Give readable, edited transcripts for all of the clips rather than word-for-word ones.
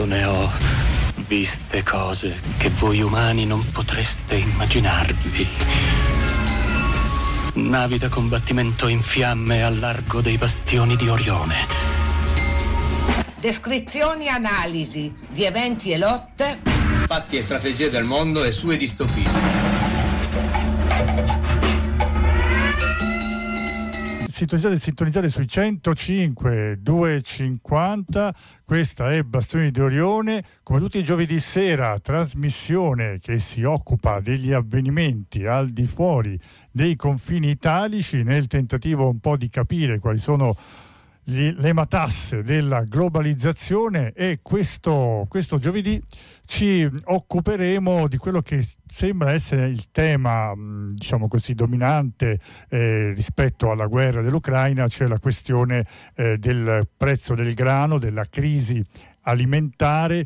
Io ne ho viste cose che voi umani non potreste immaginarvi. Navi da combattimento in fiamme al largo dei bastioni di Orione. Descrizioni e analisi di eventi e lotte. Fatti e strategie del mondo e sue distopie. Sintonizzate sui 105 250. Questa è Bastioni di Orione, come tutti i giovedì sera, trasmissione che si occupa degli avvenimenti al di fuori dei confini italici, nel tentativo un po' di capire quali sono le matasse della globalizzazione. E questo giovedì ci occuperemo di quello che sembra essere il tema, diciamo così, dominante rispetto alla guerra dell'Ucraina, cioè la questione del prezzo del grano, della crisi alimentare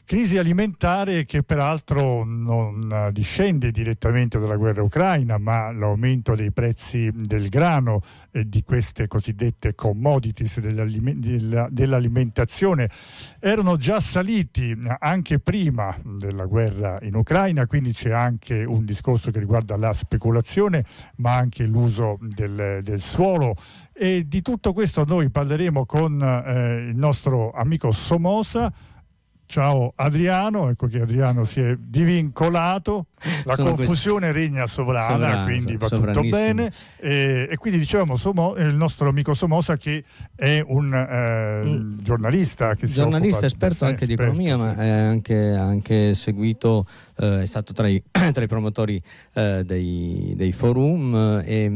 che peraltro non discende direttamente dalla guerra ucraina, ma l'aumento dei prezzi del grano e di queste cosiddette commodities dell'alimentazione erano già saliti anche prima della guerra in Ucraina, quindi c'è anche un discorso che riguarda la speculazione, ma anche l'uso del suolo. E di tutto questo noi parleremo con il nostro amico Somoza. Ciao Adriano, ecco che Adriano si è divincolato, la confusione regna sovrana, quindi va tutto bene, e quindi dicevamo il nostro amico Somoza, che è un giornalista che giornalista esperto anche di economia, ma ha anche seguito, è stato tra i promotori dei forum, e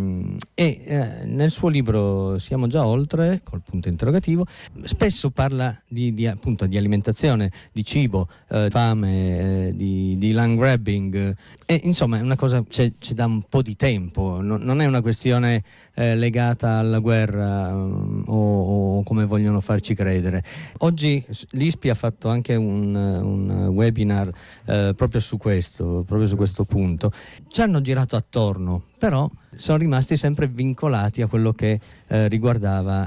nel suo libro Siamo già oltre, col punto interrogativo, spesso parla appunto di alimentazione, di cibo, fame, di land grabbing, e insomma è una cosa c'è da un po' di tempo, non è una questione legata alla guerra o come vogliono farci credere. Oggi l'ISPI ha fatto anche un webinar proprio su questo punto. Ci hanno girato attorno, però sono rimasti sempre vincolati a quello che riguardava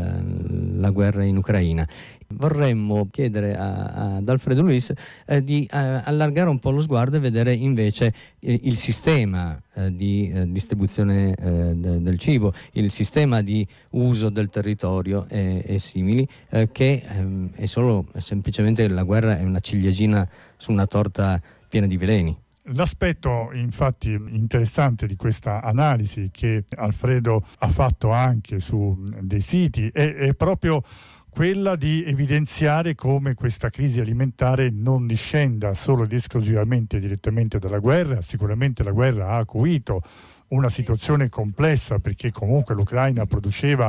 la guerra in Ucraina. Vorremmo chiedere ad Alfredo Luis di allargare un po' lo sguardo e vedere invece il sistema di distribuzione del cibo, il sistema di uso del territorio e simili, che è solo semplicemente la guerra è una ciliegina su una torta piena di veleni. L'aspetto infatti interessante di questa analisi che Alfredo ha fatto anche su dei siti è proprio quella di evidenziare come questa crisi alimentare non discenda solo ed esclusivamente direttamente dalla guerra. Sicuramente la guerra ha acuito una situazione complessa, perché comunque l'Ucraina produceva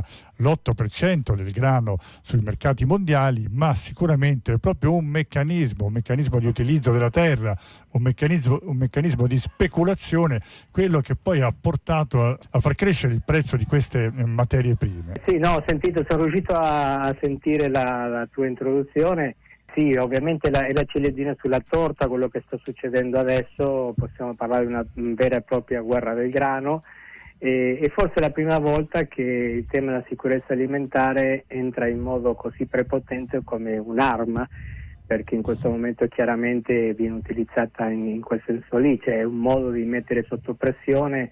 l'8% del grano sui mercati mondiali, ma sicuramente è proprio un meccanismo di utilizzo della terra, un meccanismo di speculazione, quello che poi ha portato a far crescere il prezzo di queste materie prime. Sì, no, sono riuscito a sentire la tua introduzione. Sì, ovviamente è la ciliegina sulla torta quello che sta succedendo adesso. Possiamo parlare di una vera e propria guerra del grano, e forse è la prima volta che il tema della sicurezza alimentare entra in modo così prepotente come un'arma, perché in questo momento chiaramente viene utilizzata in quel senso lì, cioè è un modo di mettere sotto pressione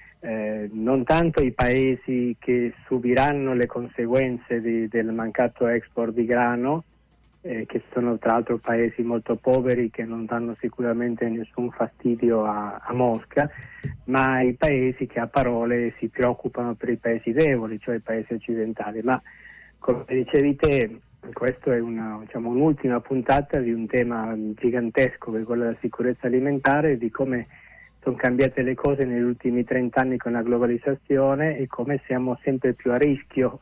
non tanto i paesi che subiranno le conseguenze del mancato export di grano, che sono tra l'altro paesi molto poveri che non danno sicuramente nessun fastidio a Mosca, ma i paesi che a parole si preoccupano per i paesi deboli, cioè i paesi occidentali. Ma come dicevi te, questo è un'ultima puntata di un tema gigantesco che è quello della sicurezza alimentare, di come sono cambiate le cose negli ultimi 30 anni con la globalizzazione e come siamo sempre più a rischio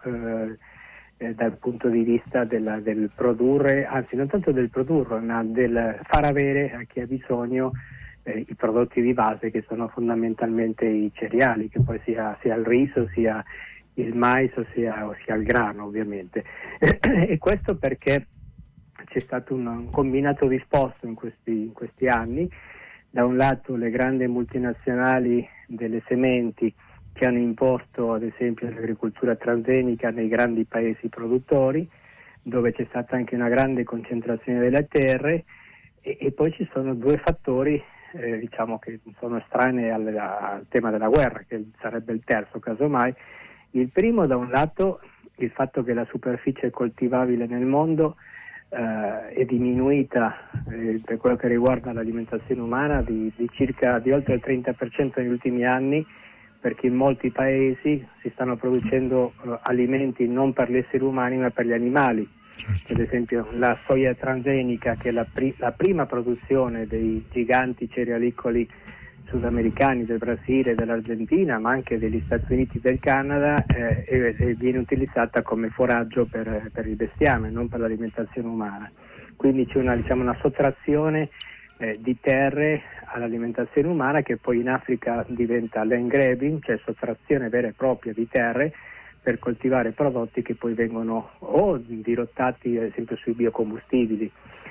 dal punto di vista del produrre, anzi non tanto del produrre, ma del far avere a chi ha bisogno i prodotti di base, che sono fondamentalmente i cereali, che poi sia il riso, sia il mais o sia il grano, ovviamente. E questo perché c'è stato un combinato disposto in questi anni. Da un lato le grandi multinazionali delle sementi, che hanno imposto ad esempio l'agricoltura transgenica nei grandi paesi produttori, dove c'è stata anche una grande concentrazione delle terre, e poi ci sono due fattori diciamo che sono estranei al tema della guerra, che sarebbe il terzo casomai. Il primo, da un lato, il fatto che la superficie coltivabile nel mondo è diminuita per quello che riguarda l'alimentazione umana di oltre il 30% negli ultimi anni, perché in molti paesi si stanno producendo alimenti non per gli esseri umani ma per gli animali. Ad esempio la soia transgenica, che è la prima produzione dei giganti cerealicoli sudamericani, del Brasile, dell'Argentina, ma anche degli Stati Uniti, del Canada, viene utilizzata come foraggio per il bestiame, non per l'alimentazione umana. Quindi c'è una sottrazione di terre all'alimentazione umana, che poi in Africa diventa land grabbing, cioè sottrazione vera e propria di terre per coltivare prodotti che poi vengono o dirottati ad esempio sui biocombustibili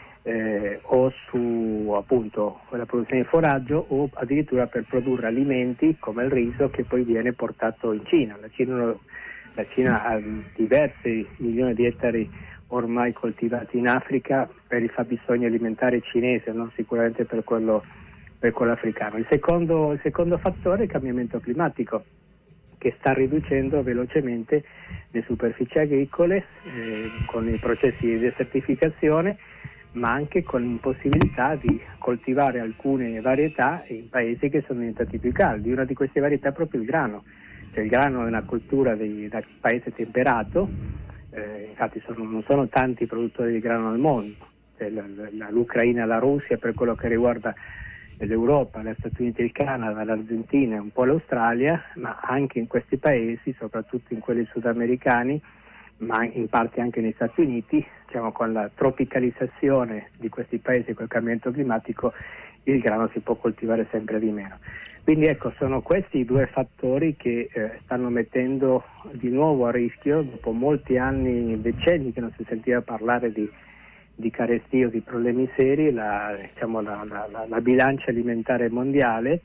o su appunto la produzione di foraggio, o addirittura per produrre alimenti come il riso, che poi viene portato in Cina. La Cina ha diversi milioni di ettari ormai coltivati in Africa per i fabbisogni alimentari cinese, non sicuramente per quello africano. Il secondo fattore è il cambiamento climatico, che sta riducendo velocemente le superfici agricole con i processi di desertificazione, ma anche con l'impossibilità di coltivare alcune varietà in paesi che sono diventati più caldi. Una di queste varietà è proprio il grano. Cioè, il grano è una cultura da paese temperato, infatti non sono tanti i produttori di grano al mondo. Cioè, l'Ucraina e la Russia per quello che riguarda l'Europa, gli Stati Uniti, il Canada, l'Argentina e un po' l'Australia, ma anche in questi paesi, soprattutto in quelli sudamericani, ma in parte anche negli Stati Uniti, con la tropicalizzazione di questi paesi, col cambiamento climatico, il grano si può coltivare sempre di meno. Quindi ecco, sono questi i due fattori che stanno mettendo di nuovo a rischio, dopo molti anni, decenni che non si sentiva parlare di carestie o di problemi seri, la bilancia alimentare mondiale.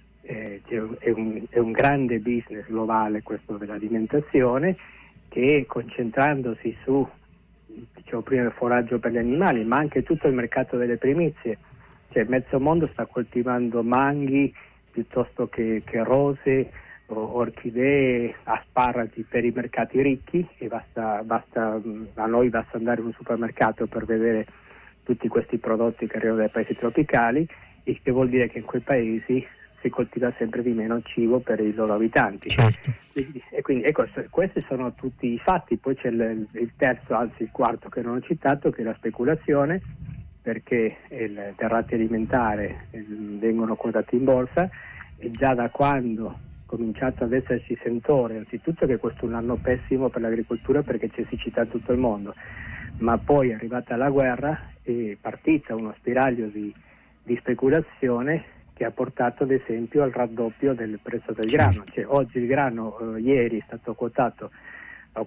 È un grande business globale questo dell'alimentazione, che concentrandosi su, prima il foraggio per gli animali, ma anche tutto il mercato delle primizie, cioè mezzo mondo sta coltivando manghi piuttosto che rose, orchidee, asparagi per i mercati ricchi, e a noi basta andare in un supermercato per vedere tutti questi prodotti che arrivano dai paesi tropicali, il che vuol dire che in quei paesi si coltiva sempre di meno cibo per i loro abitanti. Certo. Quindi ecco, questi sono tutti i fatti. Poi c'è il terzo, anzi il quarto che non ho citato, che è la speculazione, perché i derrate alimentari vengono quotati in borsa, e già da quando cominciato ad esserci sentore, anzitutto che questo è un anno pessimo per l'agricoltura perché c'è siccità in tutto il mondo, ma poi è arrivata la guerra, è partita uno spiraglio di speculazione che ha portato ad esempio al raddoppio del prezzo del grano. Cioè, oggi il grano ieri è stato quotato a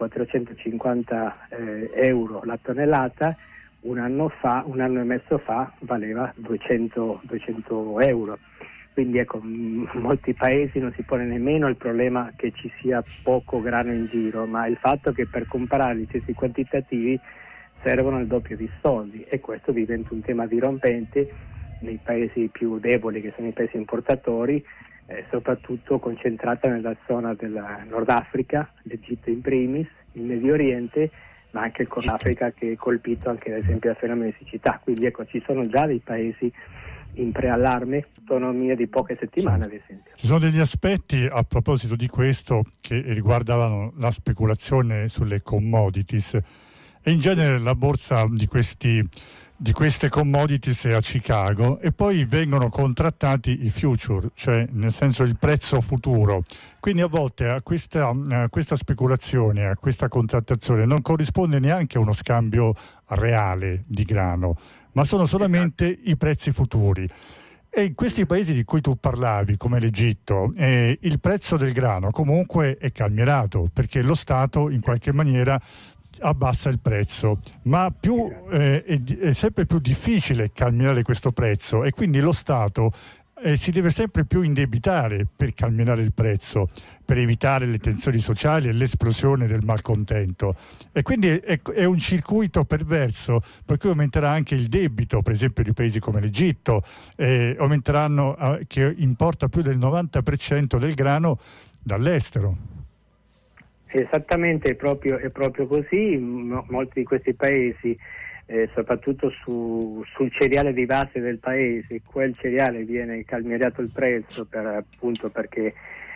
450 euro la tonnellata, un anno e mezzo fa valeva 200 euro. Quindi ecco, in molti paesi non si pone nemmeno il problema che ci sia poco grano in giro, ma il fatto che per comprare gli stessi quantitativi servono il doppio di soldi, e questo diventa un tema dirompente nei paesi più deboli, che sono i paesi importatori, soprattutto concentrata nella zona della Nord Africa, l'Egitto in primis, il Medio Oriente, ma anche il Corno Africa, che è colpito anche ad esempio dal fenomeno di siccità. Quindi ecco, ci sono già dei paesi in preallarme, autonomia di poche settimane ad esempio. Ci sono degli aspetti a proposito di questo che riguardavano la speculazione sulle commodities, e in genere la borsa di queste commodities è a Chicago, e poi vengono contrattati i future, cioè nel senso il prezzo futuro. Quindi a volte a questa speculazione, a questa contrattazione non corrisponde neanche uno scambio reale di grano, ma sono solamente i prezzi futuri. E in questi paesi di cui tu parlavi, come l'Egitto, il prezzo del grano comunque è calmierato, perché lo Stato in qualche maniera abbassa il prezzo, ma è sempre più difficile calmierare questo prezzo, e quindi lo Stato si deve sempre più indebitare per calmierare il prezzo, per evitare le tensioni sociali e l'esplosione del malcontento. E quindi è un circuito perverso, per cui aumenterà anche il debito, per esempio di paesi come l'Egitto, aumenteranno, che importa più del 90% del grano dall'estero. Esattamente, è proprio così. Molti di questi paesi, soprattutto sul cereale di base del paese, quel cereale viene calmierato il prezzo appunto perché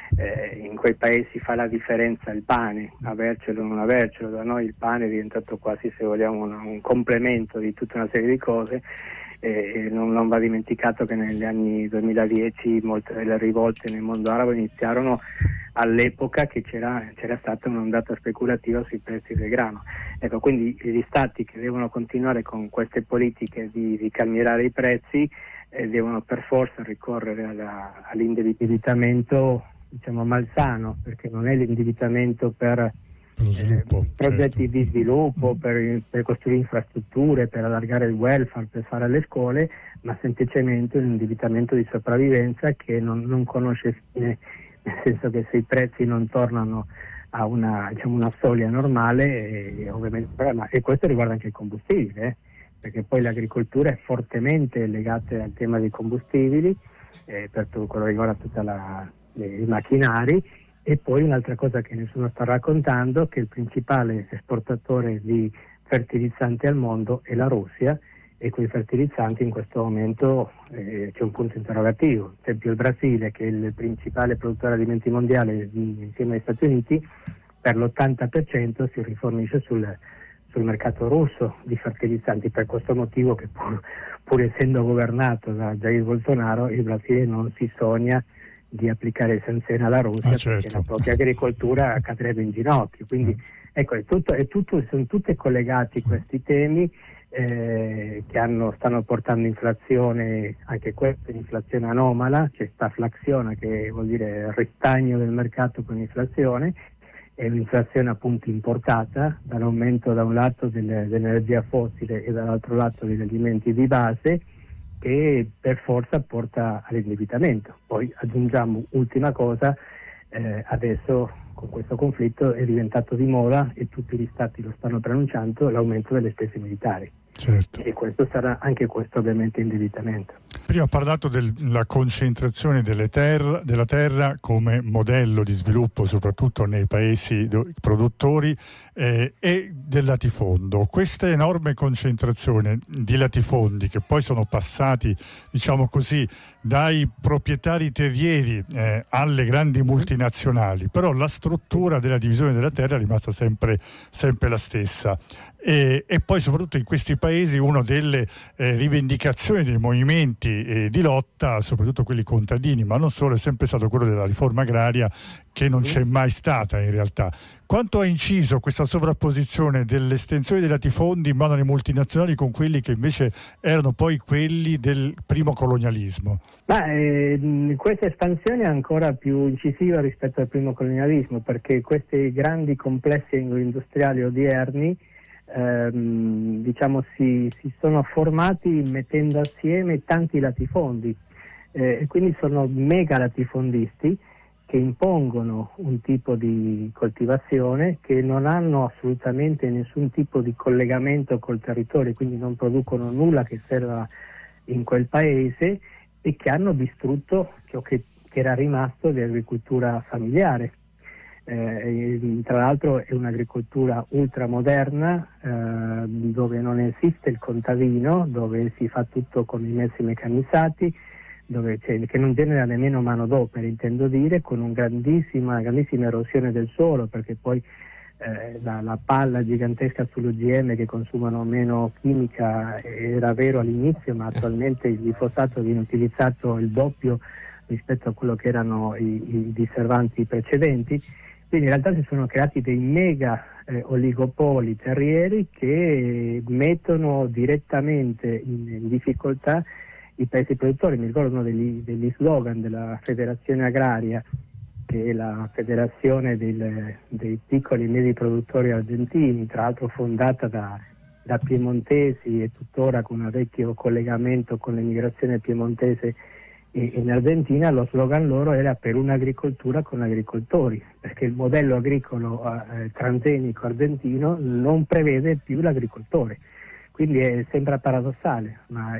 in quei paesi fa la differenza il pane, avercelo o non avercelo. Da noi il pane è diventato quasi, se vogliamo, un complemento di tutta una serie di cose. Non va dimenticato che negli anni 2010 molte delle rivolte nel mondo arabo iniziarono all'epoca che c'era stata un'ondata speculativa sui prezzi del grano. Ecco, quindi gli stati che devono continuare con queste politiche di calmierare i prezzi devono per forza ricorrere all'indebitamento, diciamo, malsano, perché non è l'indebitamento per sviluppo, progetti certo, di sviluppo, per costruire infrastrutture, per allargare il welfare, per fare le scuole, ma semplicemente un indebitamento di sopravvivenza che non conosce fine, nel senso che se i prezzi non tornano a una soglia normale, ovviamente, e questo riguarda anche il combustibile, perché poi l'agricoltura è fortemente legata al tema dei combustibili, per tutto quello che riguarda tutti i macchinari. E poi un'altra cosa che nessuno sta raccontando, che il principale esportatore di fertilizzanti al mondo è la Russia, e quei fertilizzanti in questo momento c'è un punto interrogativo. Per esempio il Brasile, che è il principale produttore di alimenti mondiale insieme agli Stati Uniti, per l'80% si rifornisce sul mercato russo di fertilizzanti. Per questo motivo che pur essendo governato da Jair Bolsonaro, il Brasile non si sogna di applicare sanzioni alla Russia, certo, perché la propria agricoltura cadrebbe in ginocchio. Quindi ecco, sono tutti collegati questi temi che stanno portando inflazione, anche questa inflazione anomala. C'è staflazione, che vuol dire ristagno del mercato con inflazione, è un'inflazione appunto importata dall'aumento da un lato dell'energia fossile e dall'altro lato degli alimenti di base, che per forza porta all'indebitamento. Poi aggiungiamo ultima cosa, adesso con questo conflitto è diventato di moda, e tutti gli stati lo stanno preannunciando, l'aumento delle spese militari. Certo. E questo sarà anche questo ovviamente indebitamento. Prima ho parlato della concentrazione della terra come modello di sviluppo soprattutto nei paesi produttori e del latifondo. Questa enorme concentrazione di latifondi, che poi sono passati, diciamo così, dai proprietari terrieri alle grandi multinazionali, però la struttura della divisione della terra è rimasta sempre la stessa. E poi soprattutto in questi paesi una delle rivendicazioni dei movimenti di lotta, soprattutto quelli contadini, ma non solo, è sempre stato quello della riforma agraria, che non c'è mai stata in realtà. Quanto ha inciso questa sovrapposizione dell'estensione dei latifondi in mano alle multinazionali con quelli che invece erano poi quelli del primo colonialismo? Questa espansione è ancora più incisiva rispetto al primo colonialismo, perché questi grandi complessi industriali odierni si sono formati mettendo assieme tanti latifondi, e quindi sono mega latifondisti che impongono un tipo di coltivazione, che non hanno assolutamente nessun tipo di collegamento col territorio, quindi non producono nulla che serva in quel paese, e che hanno distrutto ciò che era rimasto di agricoltura familiare. Tra l'altro è un'agricoltura ultramoderna, dove non esiste il contadino, dove si fa tutto con i mezzi meccanizzati, che non genera nemmeno manodopera, intendo dire, con una grandissima erosione del suolo, perché poi la palla gigantesca sull'OGM, che consumano meno chimica, era vero all'inizio, ma attualmente il glifosato viene utilizzato il doppio rispetto a quello che erano i disservanti precedenti. Quindi in realtà si sono creati dei mega oligopoli terrieri che mettono direttamente in difficoltà i paesi produttori. Mi ricordo uno degli slogan della Federazione Agraria, che è la federazione dei piccoli e medi produttori argentini, tra l'altro fondata da piemontesi e tuttora con un vecchio collegamento con l'emigrazione piemontese E in Argentina lo slogan loro era per un'agricoltura con agricoltori, perché il modello agricolo transgenico argentino non prevede più l'agricoltore. Quindi sembra paradossale, ma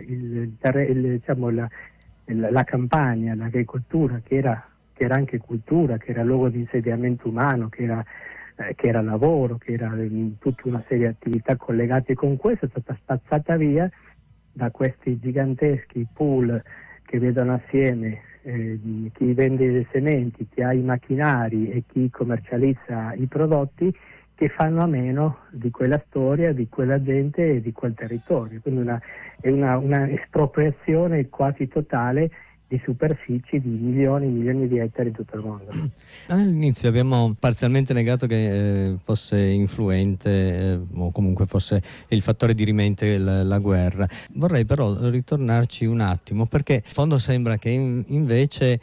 la campagna, l'agricoltura che era anche cultura, che era luogo di insediamento umano, che era lavoro, che era tutta una serie di attività collegate con questo, è stata spazzata via da questi giganteschi pool che vedono assieme chi vende le sementi, chi ha i macchinari e chi commercializza i prodotti, che fanno a meno di quella storia, di quella gente e di quel territorio. Quindi è una espropriazione quasi totale di superfici di milioni e milioni di ettari in tutto il mondo. All'inizio abbiamo parzialmente negato che fosse influente o comunque fosse il fattore dirimente la guerra. Vorrei però ritornarci un attimo, perché in fondo sembra che invece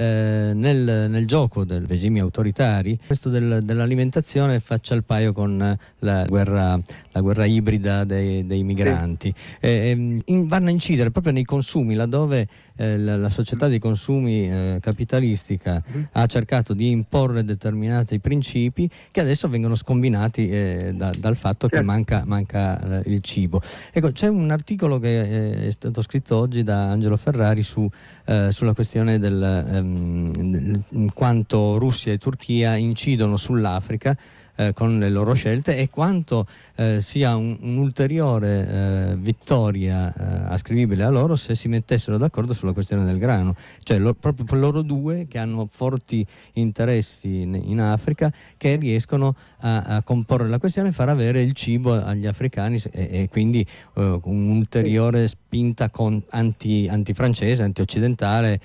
nel gioco dei regimi autoritari questo dell'alimentazione faccia il paio con la guerra ibrida dei migranti. Sì. Vanno a incidere proprio nei consumi, laddove la società di consumi capitalistica ha cercato di imporre determinati principi che adesso vengono scombinati dal fatto che manca il cibo. Ecco, c'è un articolo che è stato scritto oggi da Angelo Ferrari sulla questione del quanto Russia e Turchia incidono sull'Africa con le loro scelte, e quanto sia un'ulteriore vittoria ascrivibile a loro se si mettessero d'accordo sulla questione del grano, cioè proprio loro due che hanno forti interessi in Africa, che riescono a comporre la questione e far avere il cibo agli africani, e quindi un'ulteriore spinta antifrancese, antioccidentale.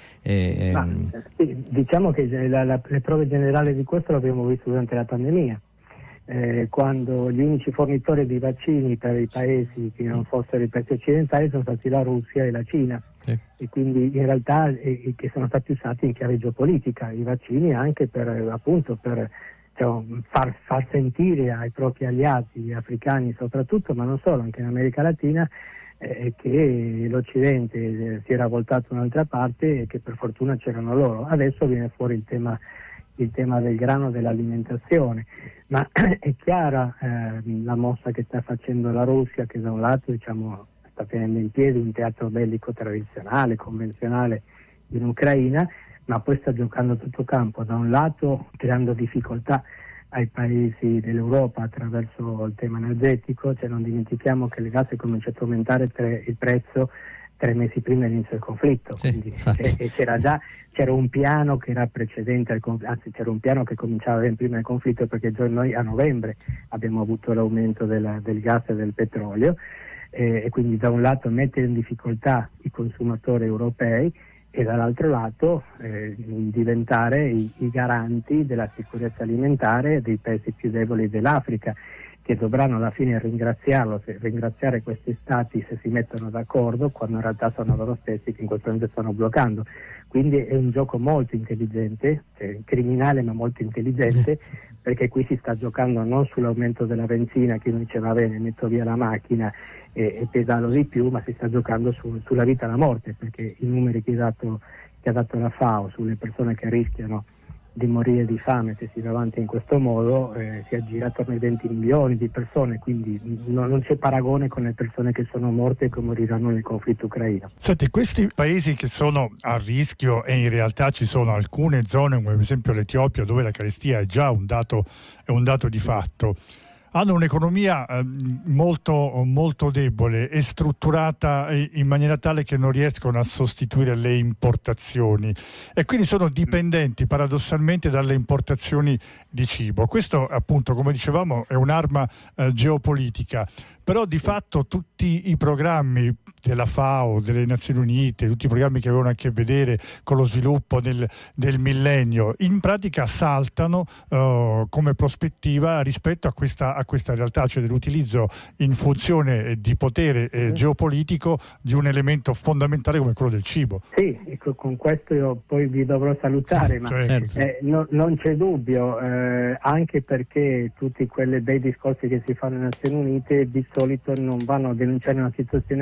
Sì, diciamo che le prove generali di questo l'abbiamo visto durante la pandemia. Quando gli unici fornitori di vaccini per i paesi che non fossero i paesi occidentali sono stati la Russia e la Cina, e quindi in realtà che sono stati usati in chiave geopolitica i vaccini anche per far sentire ai propri alleati africani soprattutto, ma non solo, anche in America Latina, che l'Occidente si era voltato un'altra parte e che per fortuna c'erano loro. Adesso viene fuori il tema del grano, dell'alimentazione, ma è chiara la mossa che sta facendo la Russia, che da un lato sta tenendo in piedi un teatro bellico tradizionale, convenzionale in Ucraina, ma poi sta giocando a tutto campo, da un lato creando difficoltà ai paesi dell'Europa attraverso il tema energetico, cioè non dimentichiamo che il gas è cominciato a aumentare il prezzo 3 mesi prima dell'inizio del conflitto, sì, quindi c'era un piano che era precedente anzi c'era un piano che cominciava ben prima del conflitto, perché già noi a novembre abbiamo avuto l'aumento del gas e del petrolio, e quindi da un lato mettere in difficoltà i consumatori europei e dall'altro lato diventare i garanti della sicurezza alimentare dei paesi più deboli dell'Africa, che dovranno alla fine ringraziare questi stati se si mettono d'accordo, quando in realtà sono loro stessi che in questo momento stanno bloccando. Quindi è un gioco molto intelligente, criminale ma molto intelligente, perché qui si sta giocando non sull'aumento della benzina, che uno dice va bene, metto via la macchina e pedalo di più, ma si sta giocando sulla vita e la morte, perché i numeri che ha dato la FAO sulle persone che rischiano di morire di fame se si va avanti in questo modo si aggira attorno ai 20 milioni di persone, quindi non c'è paragone con le persone che sono morte e che moriranno nel conflitto ucraino. Senti, questi paesi che sono a rischio, e in realtà ci sono alcune zone come per esempio l'Etiopia, dove la carestia è già un dato di fatto, hanno un'economia molto, molto debole e strutturata in maniera tale che non riescono a sostituire le importazioni, e quindi sono dipendenti paradossalmente dalle importazioni di cibo. Questo, appunto, come dicevamo, è un'arma geopolitica, però di fatto tutti i programmi della FAO, delle Nazioni Unite, tutti i programmi che avevano a che vedere con lo sviluppo del millennio, in pratica saltano come prospettiva rispetto a questa realtà, cioè dell'utilizzo in funzione di potere geopolitico di un elemento fondamentale come quello del cibo. Sì, ecco, con questo io poi vi dovrò salutare, ma non c'è dubbio, anche perché tutti quei bei discorsi che si fanno nelle Nazioni Unite di solito non vanno a denunciare una situazione che vede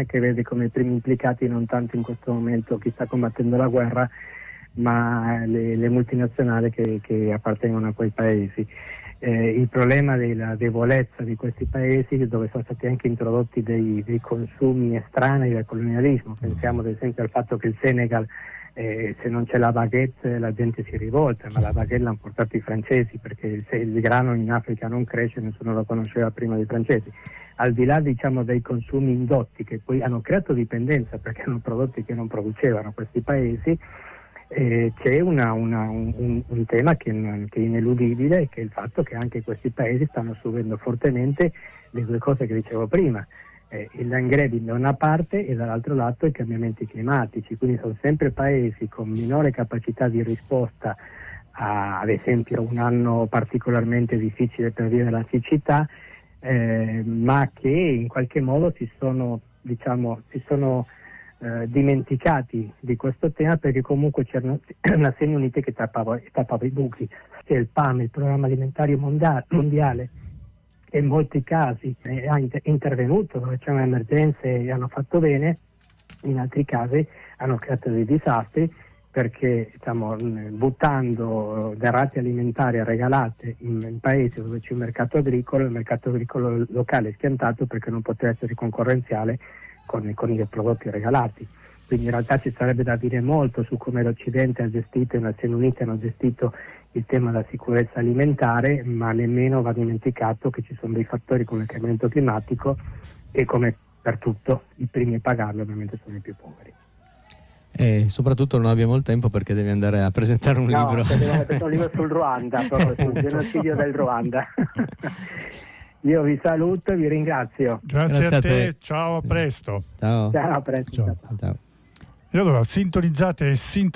come i primi implicati, non tanto in questo momento chi sta combattendo la guerra, ma le multinazionali che appartengono a quei paesi. Il problema della debolezza di questi paesi, dove sono stati anche introdotti dei consumi estranei del colonialismo. Pensiamo ad esempio al fatto che il Senegal, se non c'è la baguette la gente si rivolta, ma la baguette l'hanno portato i francesi, perché il grano in Africa non cresce, nessuno lo conosceva prima dei francesi. Al di là, diciamo, dei consumi indotti che poi hanno creato dipendenza perché hanno prodotti che non producevano questi paesi, c'è un tema che è ineludibile, che è il fatto che anche questi paesi stanno subendo fortemente le due cose che dicevo prima, il land grabbing da una parte e dall'altro lato i cambiamenti climatici. Quindi sono sempre paesi con minore capacità di risposta ad esempio un anno particolarmente difficile per via della siccità, ma che in qualche modo si sono dimenticati di questo tema, perché comunque c'erano Nazioni Unite che tappava i buchi. C'è il PAM, il Programma Alimentare Mondiale, che in molti casi ha intervenuto dove c'erano emergenze e hanno fatto bene, in altri casi hanno creato dei disastri, perché buttando derrate alimentari regalate in paesi dove c'è un mercato agricolo, il mercato agricolo locale è schiantato perché non poteva essere concorrenziale con i prodotti regalati. Quindi in realtà ci sarebbe da dire molto su come l'Occidente ha gestito, e le Nazioni Unite hanno gestito il tema della sicurezza alimentare, ma nemmeno va dimenticato che ci sono dei fattori come il cambiamento climatico e, come per tutto, i primi a pagarlo ovviamente sono i più poveri. E soprattutto non abbiamo il tempo perché devi andare a presentare un libro. Abbiamo presentato un libro sul Ruanda, proprio sul genocidio del Ruanda. Io vi saluto e vi ringrazio. Grazie a te. Ciao, a presto. Ciao, a presto. Ciao. E allora sintonizzati sui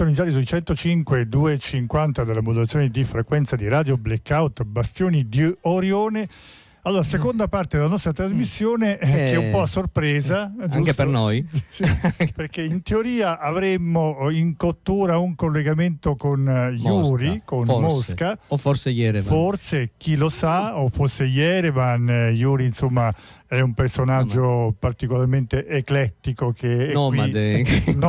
105.250 della modulazione di frequenza di Radio Blackout Bastioni di Orione. Allora, seconda parte della nostra trasmissione che è un po' a sorpresa, anche giusto? per noi, perché in teoria avremmo in cottura un collegamento con Yuri, con Mosca, o forse Yerevan. Forse, chi lo sa, o forse Yerevan. Yuri, insomma, è un personaggio particolarmente eclettico, che è nomade,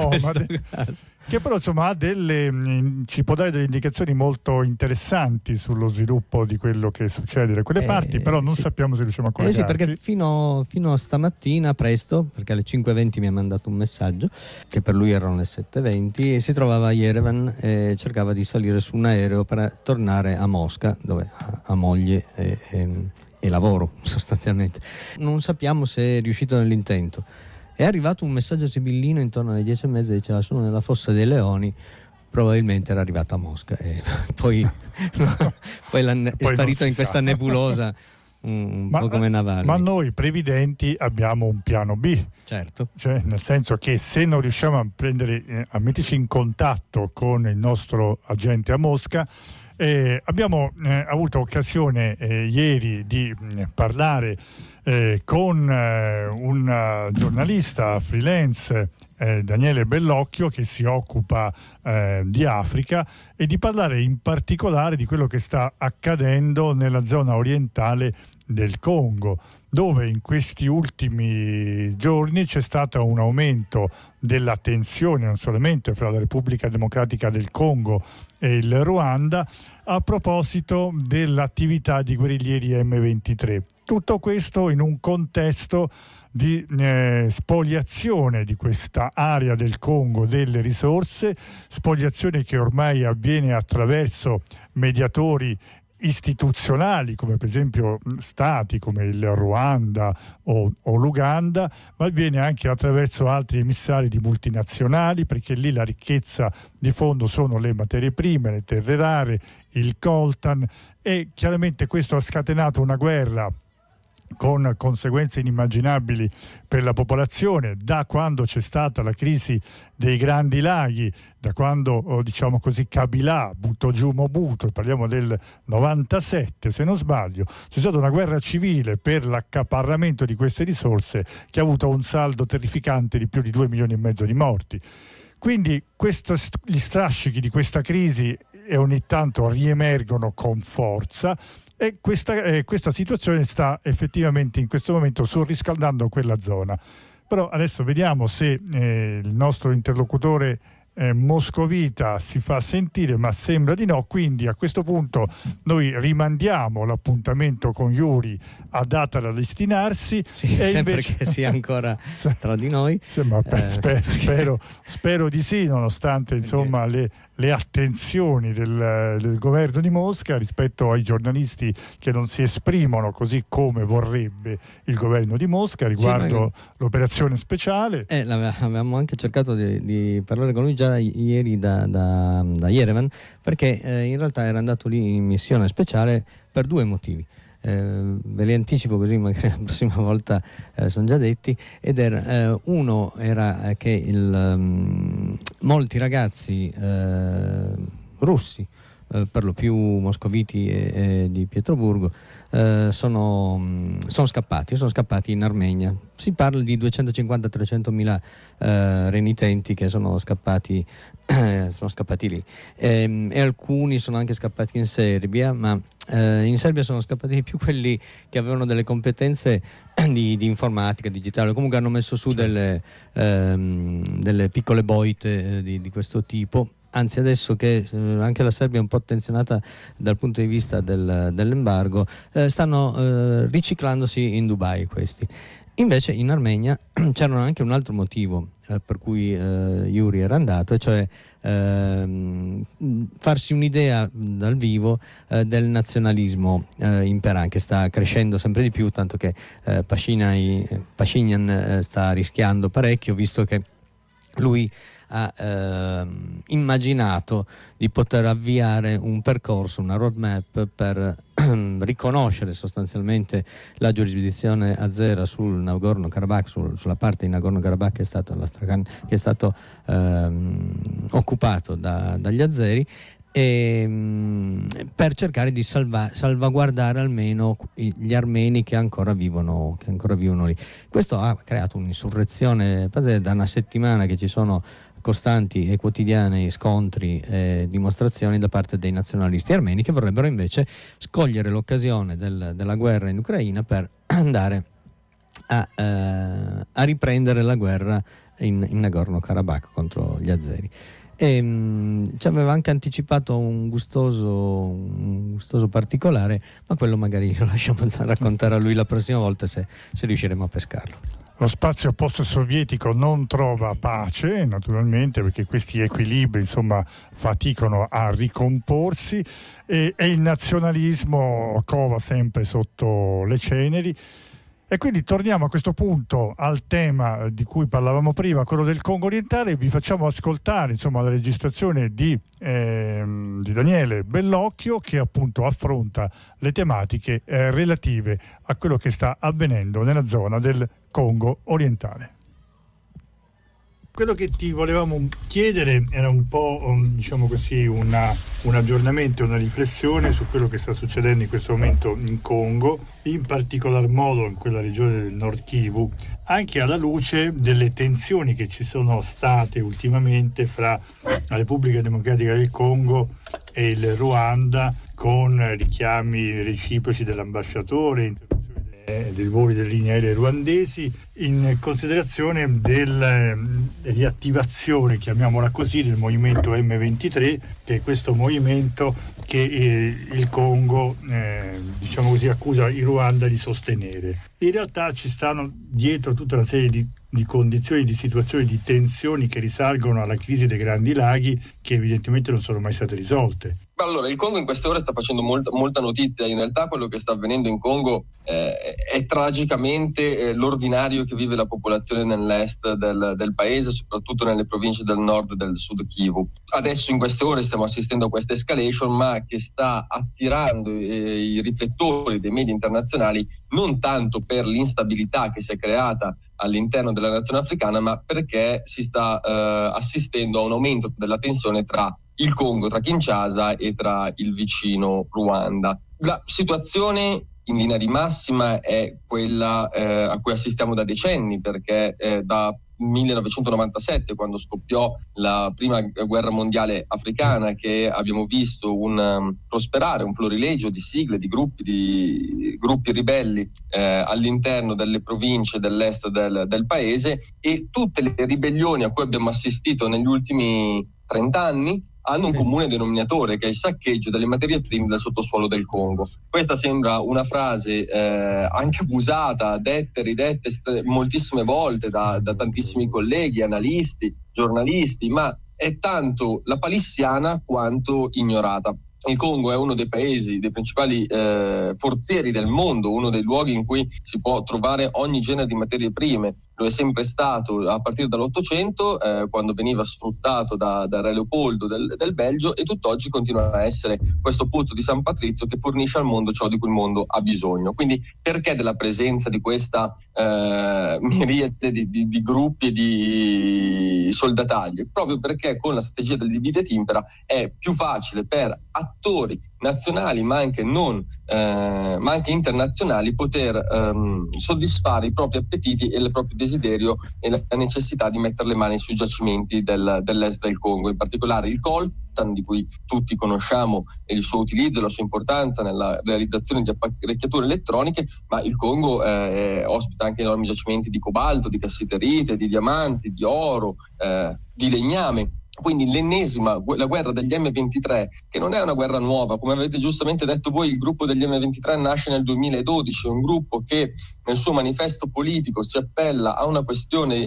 che però insomma ci può dare delle indicazioni molto interessanti sullo sviluppo di quello che succede da quelle parti, però non sappiamo se riusciamo a collegarci. Sì, perché fino a stamattina presto, perché alle 5:20 mi ha mandato un messaggio che per lui erano le 7:20, e si trovava a Yerevan e cercava di salire su un aereo per tornare a Mosca, dove ha moglie e lavoro sostanzialmente. Non sappiamo se è riuscito nell'intento. È arrivato un messaggio sibillino intorno alle 10:30, diceva sono nella Fossa dei Leoni, probabilmente era arrivato a Mosca e poi è sparito in questa nebulosa un po' come Navalny. Ma noi previdenti abbiamo un piano B. Certo. Cioè, nel senso che se non riusciamo a metterci in contatto con il nostro agente a Mosca, abbiamo avuto occasione ieri di parlare con un giornalista freelance, Daniele Bellocchio, che si occupa di Africa, e di parlare in particolare di quello che sta accadendo nella zona orientale del Congo, dove in questi ultimi giorni c'è stato un aumento della tensione non solamente fra la Repubblica Democratica del Congo e il Ruanda a proposito dell'attività di guerriglieri M23. Tutto questo in un contesto di spoliazione di questa area del Congo delle risorse, spoliazione che ormai avviene attraverso mediatori istituzionali, come per esempio stati come il Ruanda o l'Uganda, ma avviene anche attraverso altri emissari di multinazionali, perché lì la ricchezza di fondo sono le materie prime, le terre rare, il coltan, e chiaramente questo ha scatenato una guerra con conseguenze inimmaginabili per la popolazione, da quando c'è stata la crisi dei Grandi Laghi, da quando diciamo così Kabila buttò giù Mobutu, parliamo del 97 se non sbaglio, c'è stata una guerra civile per l'accaparramento di queste risorse che ha avuto un saldo terrificante di più di 2,5 milioni di morti. Quindi gli strascichi di questa crisi ogni tanto riemergono con forza, e questa situazione sta effettivamente in questo momento surriscaldando quella zona. Però adesso vediamo se il nostro interlocutore moscovita si fa sentire, ma sembra di no, quindi a questo punto noi rimandiamo l'appuntamento con Yuri a data da destinarsi, e sempre invece... che sia ancora tra di noi, spero di sì, nonostante insomma le attenzioni del governo di Mosca rispetto ai giornalisti che non si esprimono così come vorrebbe il governo di Mosca riguardo l'operazione speciale. Avevamo anche cercato di parlare con lui già ieri da Yerevan, perché in realtà era andato lì in missione speciale per due motivi. Ve li anticipo così magari la prossima volta sono già detti, uno era che molti ragazzi russi, per lo più moscoviti e di Pietroburgo, sono scappati in Armenia. Si parla di 250-300 mila renitenti che sono scappati lì, e alcuni sono anche scappati in Serbia, ma in Serbia sono scappati di più quelli che avevano delle competenze di informatica digitale, comunque hanno messo su delle piccole boite di questo tipo. Anzi, adesso che anche la Serbia è un po' tensionata dal punto di vista dell'embargo, stanno riciclandosi in Dubai questi. Invece in Armenia c'era anche un altro motivo per cui Yuri era andato, e cioè farsi un'idea dal vivo del nazionalismo imperante, che sta crescendo sempre di più, tanto che Pashinyan sta rischiando parecchio, visto che lui ha immaginato di poter avviare un percorso, una roadmap per riconoscere sostanzialmente la giurisdizione azera sul Nagorno-Karabakh, sulla parte di Nagorno-Karabakh che è stato occupato dagli azeri, e per cercare di salvaguardare almeno gli armeni che ancora vivono lì. Questo ha creato un'insurrezione da una settimana, che ci sono costanti e quotidiani scontri e dimostrazioni da parte dei nazionalisti armeni, che vorrebbero invece scogliere l'occasione della guerra in Ucraina per andare a riprendere la guerra in Nagorno-Karabakh contro gli azeri. E ci aveva anche anticipato un gustoso particolare, ma quello magari lo lasciamo raccontare a lui la prossima volta, se riusciremo a pescarlo. Lo spazio post-sovietico non trova pace, naturalmente, perché questi equilibri insomma faticano a ricomporsi, e il nazionalismo cova sempre sotto le ceneri. E quindi torniamo a questo punto al tema di cui parlavamo prima, quello del Congo orientale. Vi facciamo ascoltare insomma la registrazione di Daniele Bellocchio, che appunto affronta le tematiche relative a quello che sta avvenendo nella zona del Congo orientale. Quello che ti volevamo chiedere era un po', diciamo così, un aggiornamento, una riflessione su quello che sta succedendo in questo momento in Congo, in particolar modo in quella regione del Nord Kivu, anche alla luce delle tensioni che ci sono state ultimamente fra la Repubblica Democratica del Congo e il Ruanda, con richiami reciproci dell'ambasciatore, dei voli delle linee aeree ruandesi, in considerazione della riattivazione, chiamiamola così, del movimento M23, che è questo movimento che il Congo diciamo così accusa il Ruanda di sostenere. In realtà ci stanno dietro tutta una serie di condizioni, di situazioni, di tensioni che risalgono alla crisi dei Grandi Laghi, che evidentemente non sono mai state risolte. Allora, il Congo in queste ore sta facendo molta notizia. In realtà quello che sta avvenendo in Congo è tragicamente l'ordinario che vive la popolazione nell'est del paese, soprattutto nelle province del nord e del sud Kivu. Adesso in queste ore stiamo assistendo a questa escalation, ma che sta attirando i riflettori dei media internazionali, non tanto per l'instabilità che si è creata all'interno della nazione africana, ma perché si sta assistendo a un aumento della tensione tra il Congo, tra Kinshasa e tra il vicino Ruanda. La situazione in linea di massima è quella a cui assistiamo da decenni, perché da 1997, quando scoppiò la prima guerra mondiale africana, che abbiamo visto un prosperare, un florilegio di sigle, di gruppi ribelli all'interno delle province dell'est del paese, e tutte le ribellioni a cui abbiamo assistito negli ultimi 30 anni hanno un comune denominatore, che è il saccheggio delle materie prime del sottosuolo del Congo. Questa sembra una frase anche abusata, detta e ridetta moltissime volte da tantissimi colleghi, analisti, giornalisti, ma è tanto lapalissiana quanto ignorata. Il Congo è uno dei paesi, dei principali forzieri del mondo, uno dei luoghi in cui si può trovare ogni genere di materie prime. Lo è sempre stato a partire dall'Ottocento, quando veniva sfruttato da Re Leopoldo del Belgio, e tutt'oggi continua a essere questo pozzo di San Patrizio che fornisce al mondo ciò di cui il mondo ha bisogno. Quindi perché della presenza di questa miriade di gruppi e di soldataggi? Proprio perché con la strategia del divide et impera è più facile per attori nazionali ma anche internazionali poter soddisfare i propri appetiti e il proprio desiderio e la necessità di mettere le mani sui giacimenti dell'est del Congo, in particolare il coltan, di cui tutti conosciamo il suo utilizzo e la sua importanza nella realizzazione di apparecchiature elettroniche, ma il Congo ospita anche enormi giacimenti di cobalto, di cassiterite, di diamanti, di oro, di legname. Quindi la guerra degli M23, che non è una guerra nuova, come avete giustamente detto voi, il gruppo degli M23 nasce nel 2012, è un gruppo che nel suo manifesto politico si appella a una questione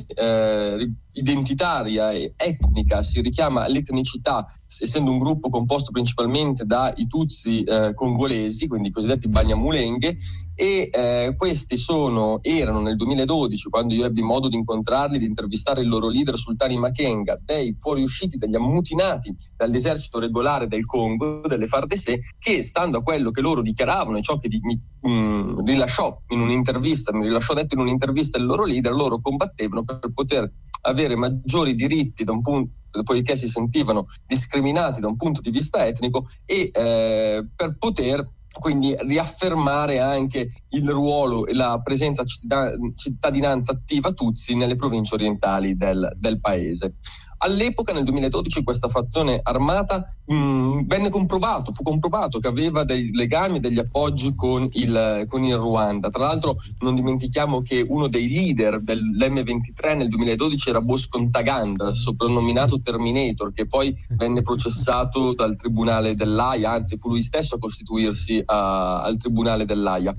identitaria e etnica, si richiama all'etnicità, essendo un gruppo composto principalmente dai Tutsi congolesi, quindi i cosiddetti Banyamulenge, e questi erano nel 2012, quando io ebbi modo di incontrarli, di intervistare il loro leader Sultani Makenga, dei fuoriusciti, degli ammutinati dall'esercito regolare del Congo, delle FARDC, che, stando a quello che loro dichiaravano e ciò che mi rilasciò detto in un'intervista il loro leader, loro combattevano per poter avere maggiori diritti poiché si sentivano discriminati da un punto di vista etnico, e per poter quindi riaffermare anche il ruolo e la presenza cittadinanza attiva Tutsi nelle province orientali del paese. All'epoca, nel 2012, questa fazione armata fu comprovato che aveva dei legami e degli appoggi con il Ruanda. Tra l'altro non dimentichiamo che uno dei leader dell'M23 nel 2012 era Bosco Ntaganda, soprannominato Terminator, che poi venne processato dal Tribunale dell'Aia, anzi fu lui stesso a costituirsi al Tribunale dell'Aia.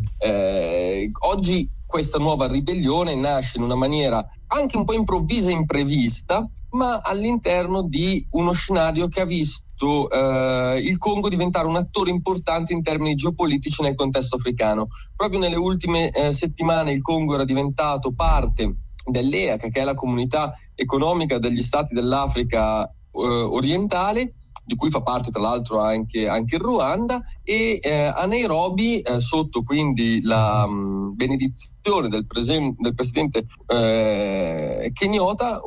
Oggi questa nuova ribellione nasce in una maniera anche un po' improvvisa e imprevista, ma all'interno di uno scenario che ha visto il Congo diventare un attore importante in termini geopolitici nel contesto africano. Proprio nelle ultime settimane il Congo era diventato parte dell'EAC, che è la comunità economica degli stati dell'Africa orientale, di cui fa parte tra l'altro anche il Ruanda, e a Nairobi, sotto quindi la benedizione del presidente Kenyatta,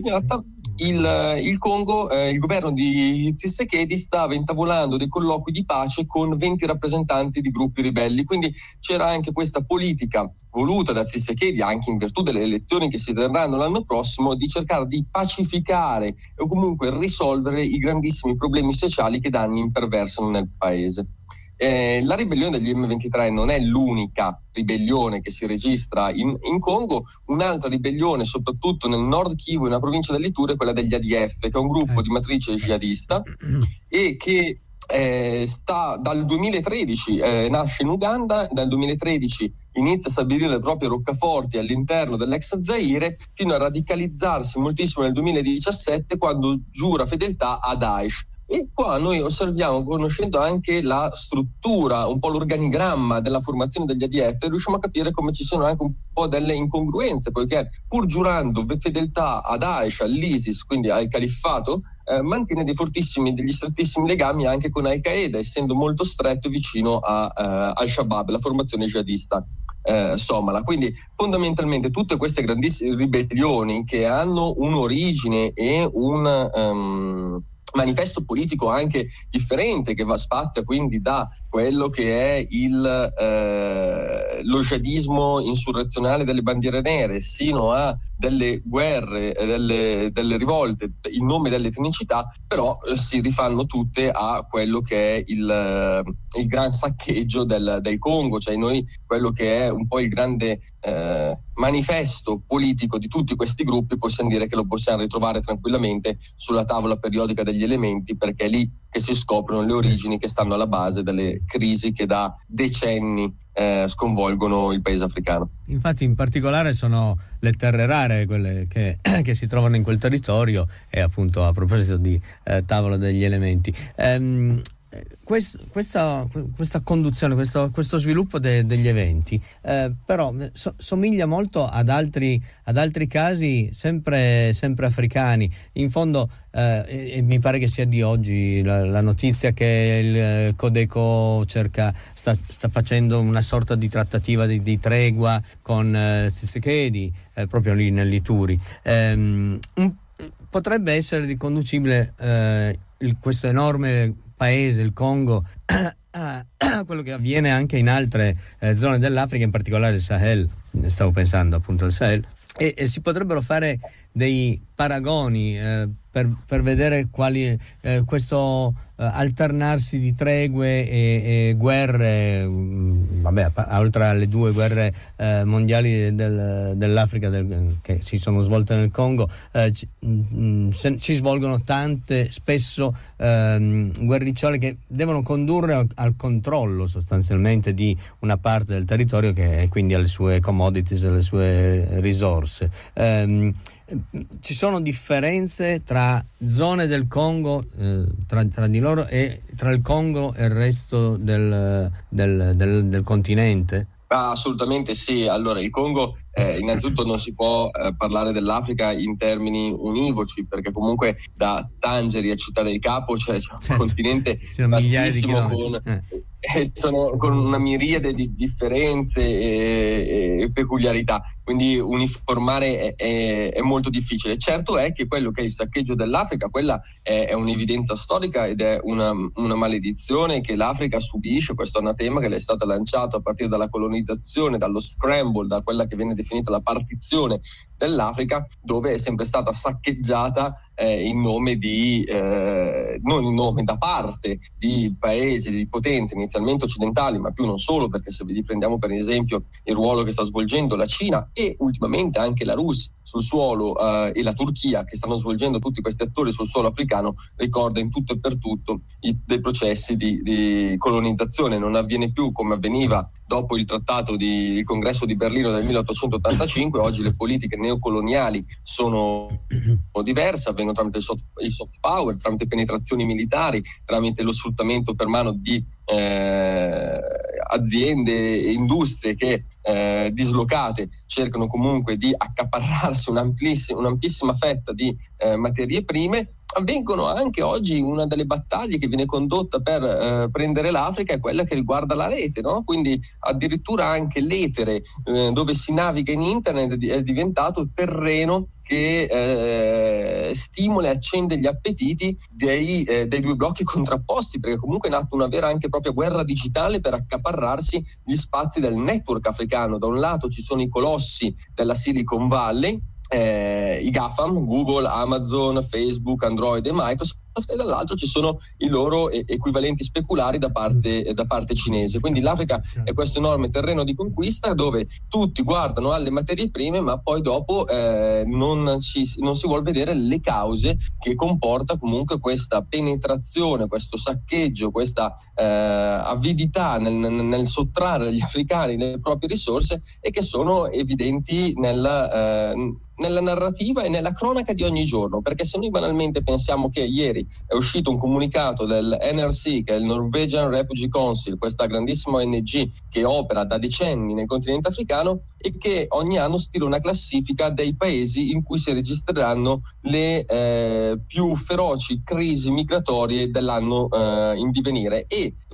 il Congo, il governo di Tshisekedi stava intavolando dei colloqui di pace con 20 rappresentanti di gruppi ribelli, quindi c'era anche questa politica voluta da Tshisekedi, anche in virtù delle elezioni che si terranno l'anno prossimo, di cercare di pacificare o comunque risolvere i grandissimi problemi sociali che da anni imperversano nel paese. La ribellione degli M23 non è l'unica ribellione che si registra in Congo. Un'altra ribellione, soprattutto nel nord Kivu, nella provincia dell'Ituri, è quella degli ADF, che è un gruppo di matrice jihadista e che dal 2013 nasce in Uganda, dal 2013 inizia a stabilire le proprie roccaforti all'interno dell'ex Zaire, fino a radicalizzarsi moltissimo nel 2017, quando giura fedeltà a Daesh. E qua noi osserviamo, conoscendo anche la struttura, un po' l'organigramma della formazione degli ADF, riusciamo a capire come ci sono anche un po' delle incongruenze, poiché pur giurando fedeltà a Daesh, all'ISIS, quindi al califfato, mantiene degli strettissimi legami anche con Al-Qaeda, essendo molto stretto vicino a Al-Shabaab, la formazione jihadista somala. Quindi fondamentalmente tutte queste grandissime ribellioni, che hanno un'origine e manifesto politico anche differente, che spazia quindi da quello che è lo jihadismo insurrezionale delle bandiere nere sino a delle guerre, delle rivolte in nome dell'etnicità, però si rifanno tutte a quello che è il gran saccheggio del Congo, cioè noi quello che è un po' il grande manifesto politico di tutti questi gruppi possiamo dire che lo possiamo ritrovare tranquillamente sulla tavola periodica degli elementi, perché è lì che si scoprono le origini che stanno alla base delle crisi che da decenni sconvolgono il paese africano. Infatti in particolare sono le terre rare quelle che si trovano in quel territorio, e appunto a proposito di tavola degli elementi, questa conduzione, questo sviluppo degli eventi però somiglia molto ad altri casi sempre africani. In fondo e mi pare che sia di oggi la notizia che il Codeco sta facendo una sorta di trattativa di tregua con Tshisekedi proprio lì nell'Ituri. Potrebbe essere riconducibile questo enorme paese, il Congo, a quello che avviene anche in altre zone dell'Africa, in particolare il Sahel. Stavo pensando appunto al Sahel, e si potrebbero fare dei paragoni per vedere quali questo alternarsi di tregue e guerre, oltre alle 2 guerre mondiali dell'Africa che si sono svolte nel Congo, si svolgono tante spesso guerricciole che devono condurre al controllo sostanzialmente di una parte del territorio, che quindi alle sue commodities, alle sue risorse. Ci sono differenze tra zone del Congo, tra di loro, e tra il Congo e il resto del continente? Assolutamente sì. Allora, il Congo innanzitutto non si può parlare dell'Africa in termini univoci, perché comunque da Tangeri a Città del Capo c'è un continente sono migliaia di chilometri. Sono con una miriade di differenze e peculiarità, quindi uniformare è molto difficile. Certo è che quello che è il saccheggio dell'Africa, quella è un'evidenza storica ed è una maledizione che l'Africa subisce. Questo anatema che le è stato lanciato a partire dalla colonizzazione, dallo scramble, da quella che viene definita la partizione dell'Africa, dove è sempre stata saccheggiata in nome da parte di paesi, di potenze inizialmente occidentali, ma più non solo, perché se vi prendiamo per esempio il ruolo che sta svolgendo la Cina e ultimamente anche la Russia sul suolo e la Turchia, che stanno svolgendo tutti questi attori sul suolo africano, ricorda in tutto e per tutto dei processi di colonizzazione. Non avviene più come avveniva dopo il congresso di Berlino del 1885. Oggi le politiche neocoloniali sono diverse, avvengono tramite il soft power, tramite penetrazioni militari, tramite lo sfruttamento per mano di aziende e industrie che dislocate cercano comunque di accaparrarsi un'ampissima fetta di materie prime. Avvengono anche oggi, una delle battaglie che viene condotta per prendere l'Africa è quella che riguarda la rete, no? Quindi addirittura anche l'etere dove si naviga in internet è diventato terreno che stimola e accende gli appetiti dei 2 blocchi contrapposti, perché comunque è nata una vera anche propria guerra digitale per accaparrarsi gli spazi del network africano. Da un lato ci sono i colossi della Silicon Valley, i GAFAM, Google, Amazon, Facebook, Android e Microsoft, e dall'altro ci sono i loro equivalenti speculari da parte cinese. Quindi l'Africa è questo enorme terreno di conquista dove tutti guardano alle materie prime, ma poi dopo non si vuol vedere le cause che comporta comunque questa penetrazione, questo saccheggio, questa avidità nel sottrarre agli africani le proprie risorse, e che sono evidenti nella narrativa e nella cronaca di ogni giorno. Perché se noi banalmente pensiamo che ieri è uscito un comunicato del NRC, che è il Norwegian Refugee Council, questa grandissima ONG che opera da decenni nel continente africano e che ogni anno stila una classifica dei paesi in cui si registreranno le più feroci crisi migratorie dell'anno in divenire, e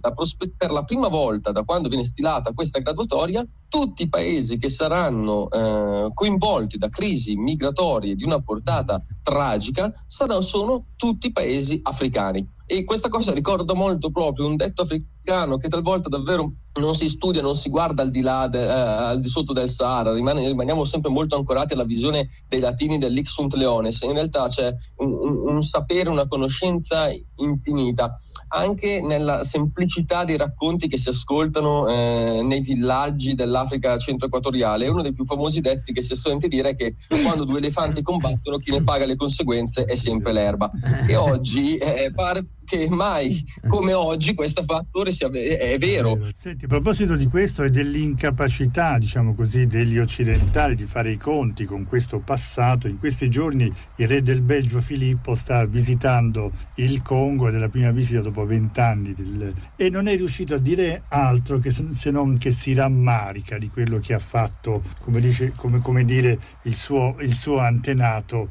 per la prima volta da quando viene stilata questa graduatoria, tutti i paesi che saranno coinvolti da crisi migratorie di una portata tragica sono tutti paesi africani. E questa cosa ricorda molto proprio un detto africano che talvolta davvero non si studia, non si guarda al di là, al di sotto del Sahara, rimaniamo sempre molto ancorati alla visione dei latini dell'Hic sunt leones. In realtà c'è un sapere, una conoscenza infinita, anche nella semplicità dei racconti che si ascoltano nei villaggi dell'Africa centro-equatoriale. Uno dei più famosi detti che si sente dire è che quando due elefanti combattono, chi ne paga le conseguenze è sempre l'erba. E oggi pare che mai come oggi questo fattore è vero. Senti, a proposito di questo e dell'incapacità, diciamo così, degli occidentali di fare i conti con questo passato, in questi giorni il re del Belgio Filippo sta visitando il Congo, ed è la prima visita dopo 20 anni e non è riuscito a dire altro che se non che si rammarica di quello che ha fatto, come dire il suo antenato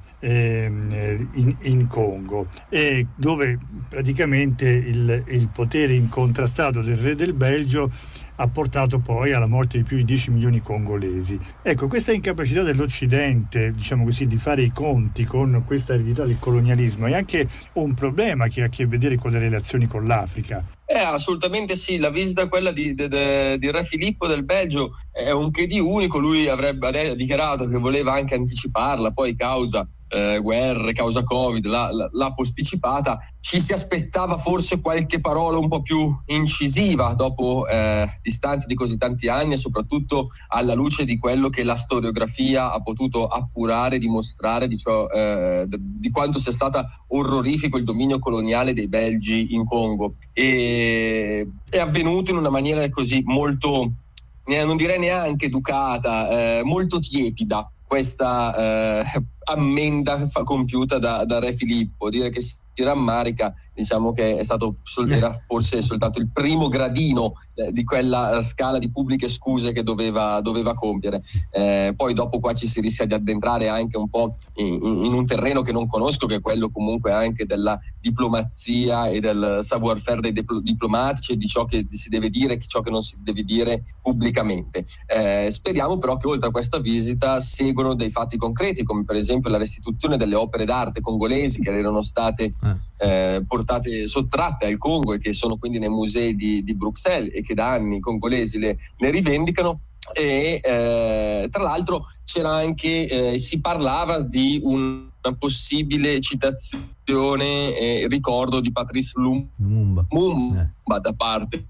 in Congo, e dove praticamente il potere incontrastato del re del Belgio ha portato poi alla morte di più di 10 milioni congolesi. Ecco, questa incapacità dell'Occidente, diciamo così, di fare i conti con questa eredità del colonialismo è anche un problema che ha a che vedere con le relazioni con l'Africa. Assolutamente sì, la visita quella di Re Filippo del Belgio è un che di unico. Lui avrebbe dichiarato che voleva anche anticiparla, poi causa guerre, causa Covid l'ha posticipata. Ci si aspettava forse qualche parola un po' più incisiva dopo distanti di così tanti anni, e soprattutto alla luce di quello che la storiografia ha potuto appurare, dimostrare di quanto sia stata orrorifico il dominio coloniale dei belgi in Congo. E è avvenuto in una maniera così molto, non direi neanche educata, molto tiepida, questa ammenda compiuta da Re Filippo. Dire che si rammarica, diciamo che era forse soltanto il primo gradino di quella scala di pubbliche scuse che doveva compiere. Poi dopo qua ci si rischia di addentrare anche un po' in un terreno che non conosco, che è quello comunque anche della diplomazia e del savoir-faire dei diplomatici, e di ciò che si deve dire e ciò che non si deve dire pubblicamente. Speriamo però che oltre a questa visita seguano dei fatti concreti, come per esempio la restituzione delle opere d'arte congolesi che erano state sottratte al Congo e che sono quindi nei musei di Bruxelles, e che da anni i congolesi le rivendicano. E tra l'altro c'era anche si parlava di una possibile citazione e ricordo di Patrice Lumumba da parte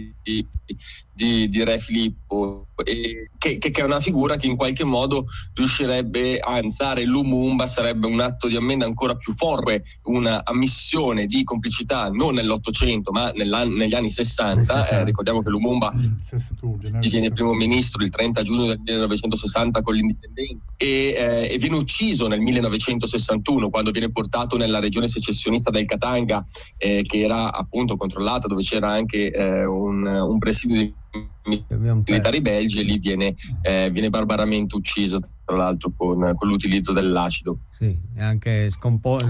di Re Filippo, che è una figura che in qualche modo riuscirebbe a alzare Lumumba. Sarebbe un atto di ammenda ancora più forte, una ammissione di complicità non nell'800 ma negli anni 60. Ricordiamo che Lumumba diviene primo ministro il 30 giugno del 1960 con l'indipendenza, e viene ucciso nel 1961 quando viene portato nella regione secessionista del Katanga, che era appunto controllata, dove c'era anche un presidio di militari belgi, e lì viene barbaramente ucciso, tra l'altro con l'utilizzo dell'acido. Sì, è anche scomposto.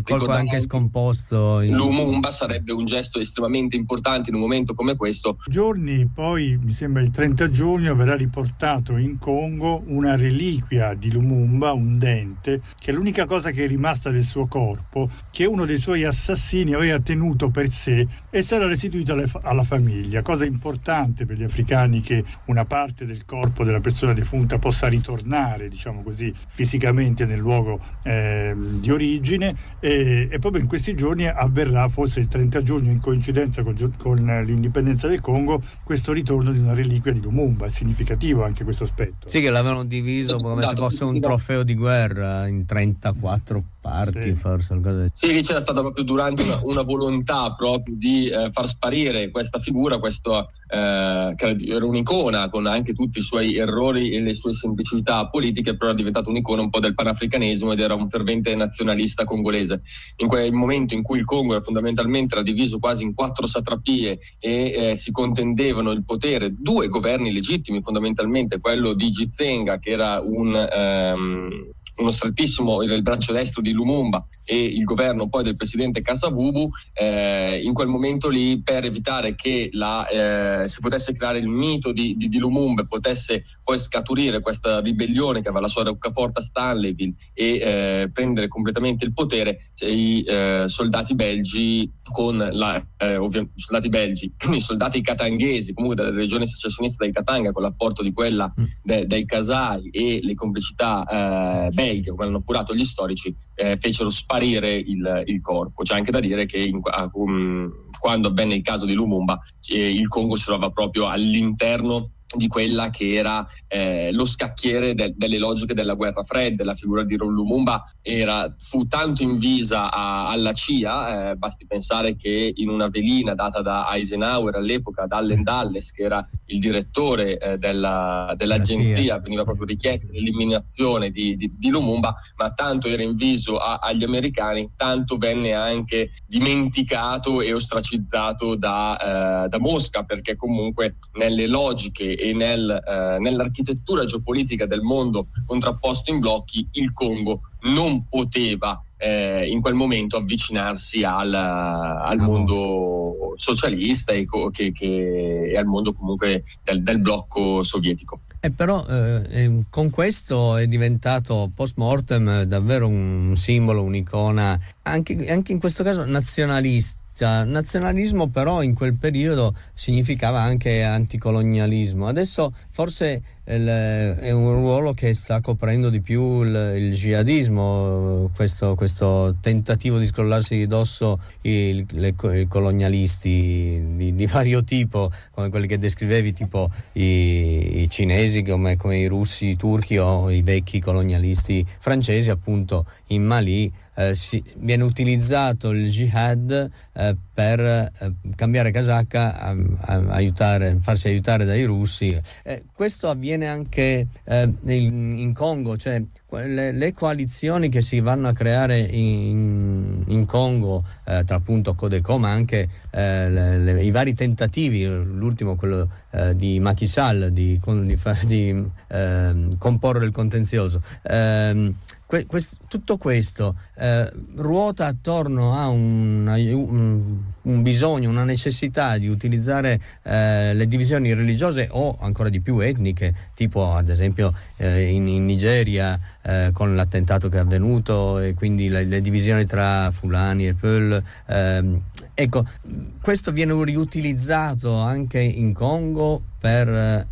Lumumba sarebbe un gesto estremamente importante in un momento come questo. Giorni poi, mi sembra il 30 giugno, verrà riportato in Congo una reliquia di Lumumba, un dente, che è l'unica cosa che è rimasta del suo corpo, che uno dei suoi assassini aveva tenuto per sé, e sarà restituito alla famiglia. Cosa importante per gli africani che una parte del corpo della persona defunta possa ritornare, diciamo così, fisicamente nel luogo di origine, e proprio in questi giorni avverrà, forse il 30 giugno, in coincidenza con l'indipendenza del Congo, questo ritorno di una reliquia di Lumumba. È significativo anche questo aspetto. Sì, che l'avevano diviso come se fosse un trofeo di guerra in 34 parti, forse. Sì, lì c'era stata proprio durante una volontà proprio di far sparire questa figura, questo era un'icona con anche tutti i suoi errori e le sue semplicità politiche, però era diventato un'icona un po' del panafricanesimo ed era un fervente nazionalista congolese. In quel momento in cui il Congo fondamentalmente era diviso quasi in 4 satrapie e si contendevano il potere, 2 governi legittimi fondamentalmente, quello di Gizenga che era uno strettissimo, il braccio destro di Lumumba, e il governo poi del presidente Kasavubu, in quel momento lì, per evitare che si potesse creare il mito di Lumumba, potesse poi scaturire questa ribellione che aveva la sua roccaforte a Stanleyville e prendere completamente il potere, i soldati belgi i soldati katanghesi, comunque della regione secessionista del Katanga, con l'apporto di quella dei Kasai e le complicità belghe, come hanno appurato gli storici, fecero sparire il corpo. C'è anche da dire che quando avvenne il caso di Lumumba, il Congo si trova proprio all'interno di quella che era lo scacchiere delle logiche della guerra fredda. La figura di Lumumba fu tanto invisa alla CIA, basti pensare che in una velina data da Eisenhower all'epoca, da Allen Dulles, che era il direttore dell'agenzia, veniva proprio richiesta l'eliminazione di Lumumba, ma tanto era inviso agli americani, tanto venne anche dimenticato e ostracizzato da Mosca, perché comunque nelle logiche e nell'architettura geopolitica del mondo contrapposto in blocchi, il Congo non poteva in quel momento avvicinarsi al mondo socialista e al mondo comunque del blocco sovietico. Però con questo è diventato post mortem davvero un simbolo, un'icona, anche in questo caso nazionalista. Nazionalismo però in quel periodo significava anche anticolonialismo. Adesso forse è un ruolo che sta coprendo di più il jihadismo, questo tentativo di scrollarsi di dosso i colonialisti di vario tipo, come quelli che descrivevi, tipo i cinesi, come i russi, i turchi o i vecchi colonialisti francesi, appunto in Mali. Viene utilizzato il jihad per cambiare casacca, farsi aiutare dai russi. Questo avviene anche in Congo, cioè le coalizioni che si vanno a creare in Congo tra appunto Codeco, ma anche i vari tentativi, l'ultimo quello di Macky Sall di comporre il contenzioso. Tutto questo ruota attorno a un bisogno, una necessità di utilizzare le divisioni religiose o ancora di più etniche, tipo ad esempio in Nigeria con l'attentato che è avvenuto, e quindi le divisioni tra Fulani e Peul. Ecco, questo viene riutilizzato anche in Congo per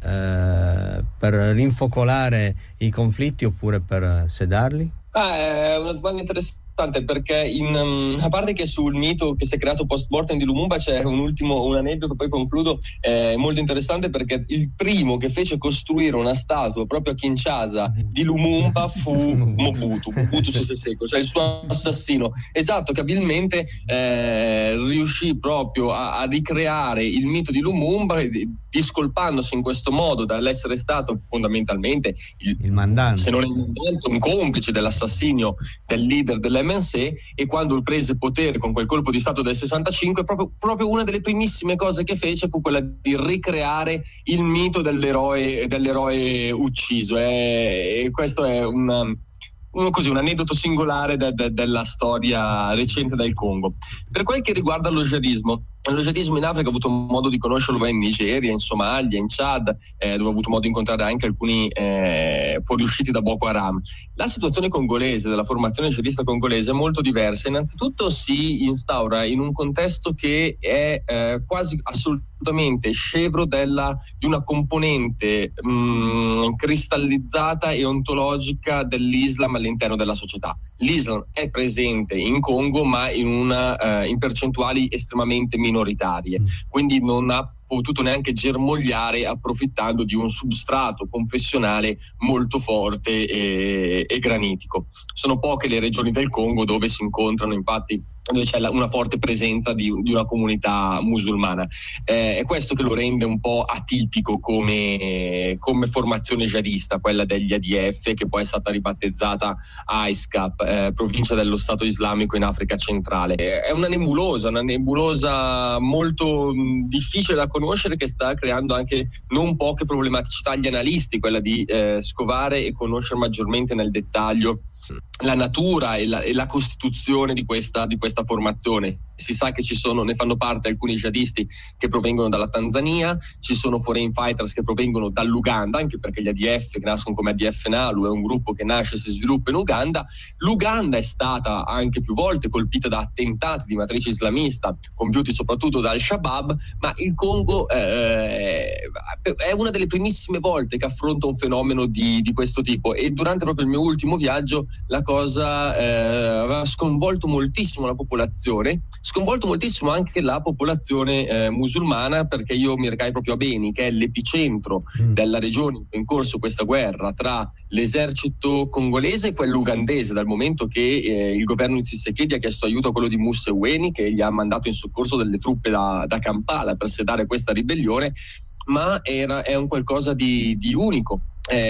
rinfocolare i conflitti oppure per sedarli? È una domanda interessante, perché a parte che sul mito che si è creato post mortem di Lumumba c'è un aneddoto, poi concludo, molto interessante, perché il primo che fece costruire una statua proprio a Kinshasa di Lumumba fu Mobutu Sese Seko, cioè il suo assassino, esatto, che abilmente riuscì proprio a ricreare il mito di Lumumba, discolpandosi in questo modo dall'essere stato fondamentalmente il mandante, se non il mandante, un complice dell'assassinio del leader dell'MNC. E quando prese potere con quel colpo di stato del 65, proprio una delle primissime cose che fece fu quella di ricreare il mito dell'eroe ucciso, e questo è un aneddoto singolare della storia recente del Congo. Per quel che riguarda lo jihadismo in Africa, ho avuto modo di conoscerlo in Nigeria, in Somalia, in Chad, dove ho avuto modo di incontrare anche alcuni fuoriusciti da Boko Haram. La situazione congolese, della formazione jihadista congolese, è molto diversa. Innanzitutto si instaura in un contesto che è quasi assolutamente scevro di una componente cristallizzata e ontologica dell'Islam all'interno della società. L'Islam è presente in Congo, ma in percentuali estremamente minoritarie, quindi non ha potuto neanche germogliare approfittando di un substrato confessionale molto forte e granitico. Sono poche le regioni del Congo dove si incontrano infatti dove c'è una forte presenza di una comunità musulmana. È questo che lo rende un po' atipico come formazione jihadista, quella degli ADF, che poi è stata ribattezzata ISCAP, provincia dello Stato Islamico in Africa centrale. È una nebulosa molto difficile da conoscere, che sta creando anche non poche problematicità agli analisti, quella di scovare e conoscere maggiormente nel dettaglio la natura e la costituzione di questa formazione. Si sa che ne fanno parte alcuni jihadisti che provengono dalla Tanzania, ci sono foreign fighters che provengono dall'Uganda, anche perché gli ADF, che nascono come ADF NALU, è un gruppo che nasce e si sviluppa in Uganda. L'Uganda è stata anche più volte colpita da attentati di matrice islamista compiuti soprattutto da Al-Shabaab, ma il Congo è una delle primissime volte che affronta un fenomeno di questo tipo, e durante proprio il mio ultimo viaggio la cosa aveva sconvolto moltissimo la popolazione, sconvolto moltissimo anche la popolazione musulmana, perché io mi recai proprio a Beni, che è l'epicentro della regione in corso questa guerra tra l'esercito congolese e quello ugandese, dal momento che il governo di Tshisekedi ha chiesto aiuto a quello di Museveni, che gli ha mandato in soccorso delle truppe da Kampala per sedare questa ribellione, ma è un qualcosa di unico.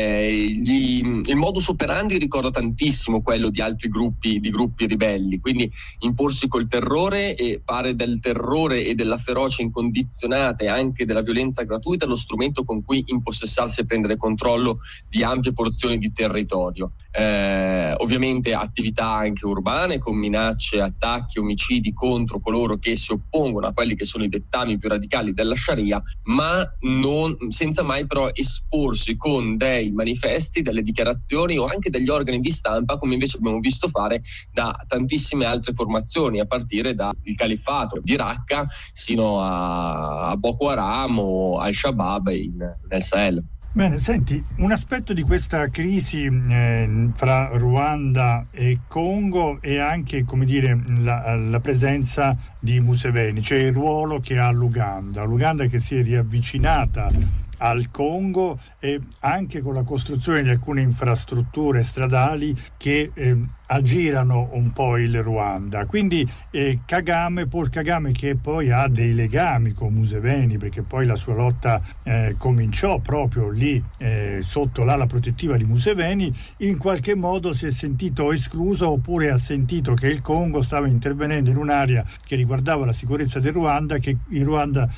Il modus operandi ricorda tantissimo quello di altri gruppi ribelli, quindi imporsi col terrore e fare del terrore e della ferocia incondizionata e anche della violenza gratuita lo strumento con cui impossessarsi e prendere controllo di ampie porzioni di territorio. Ovviamente attività anche urbane, con minacce, attacchi, omicidi contro coloro che si oppongono a quelli che sono i dettami più radicali della Sharia, ma senza mai però esporsi con dei manifesti, delle dichiarazioni o anche degli organi di stampa, come invece abbiamo visto fare da tantissime altre formazioni, a partire dal califfato di Raqqa sino a Boko Haram o al-Shabaab nel Sahel. Bene, senti, un aspetto di questa crisi fra Ruanda e Congo è anche, come dire, la presenza di Museveni, cioè il ruolo che ha l'Uganda che si è riavvicinata al Congo, e anche con la costruzione di alcune infrastrutture stradali che aggirano un po' il Ruanda. Quindi Paul Kagame, che poi ha dei legami con Museveni, perché poi la sua lotta cominciò proprio lì sotto l'ala protettiva di Museveni, in qualche modo si è sentito escluso, oppure ha sentito che il Congo stava intervenendo in un'area che riguardava la sicurezza del Ruanda, che il Ruanda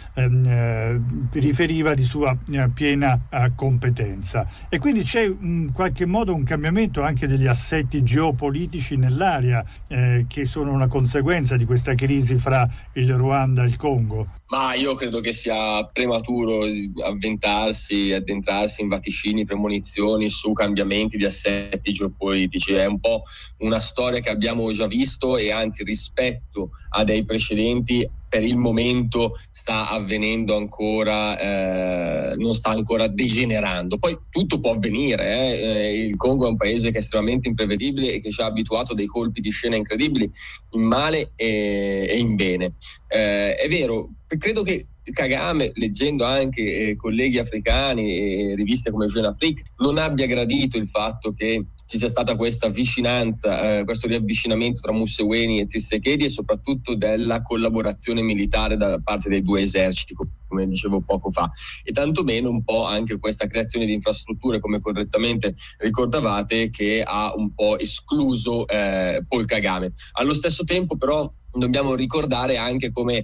riferiva di sua piena competenza. E quindi c'è in qualche modo un cambiamento anche degli assetti geopolitici nell'area che sono una conseguenza di questa crisi fra il Ruanda e il Congo. Ma io credo che sia prematuro addentrarsi in vaticini, premonizioni su cambiamenti di assetti geopolitici. È un po' una storia che abbiamo già visto, e anzi, rispetto a dei precedenti, per il momento sta avvenendo ancora, non sta ancora degenerando. Poi tutto può avvenire. Il Congo è un paese che è estremamente imprevedibile e che ci ha abituato a dei colpi di scena incredibili, in male e in bene. È vero, credo che Kagame, leggendo anche colleghi africani e riviste come Jeune Afrique, non abbia gradito il fatto che ci sia stata questa vicinanza, questo riavvicinamento tra Museveni e Tshisekedi, e soprattutto della collaborazione militare da parte dei due eserciti, come dicevo poco fa, e tantomeno un po' anche questa creazione di infrastrutture, come correttamente ricordavate, che ha un po' escluso Paul Kagame. Allo stesso tempo però dobbiamo ricordare anche, come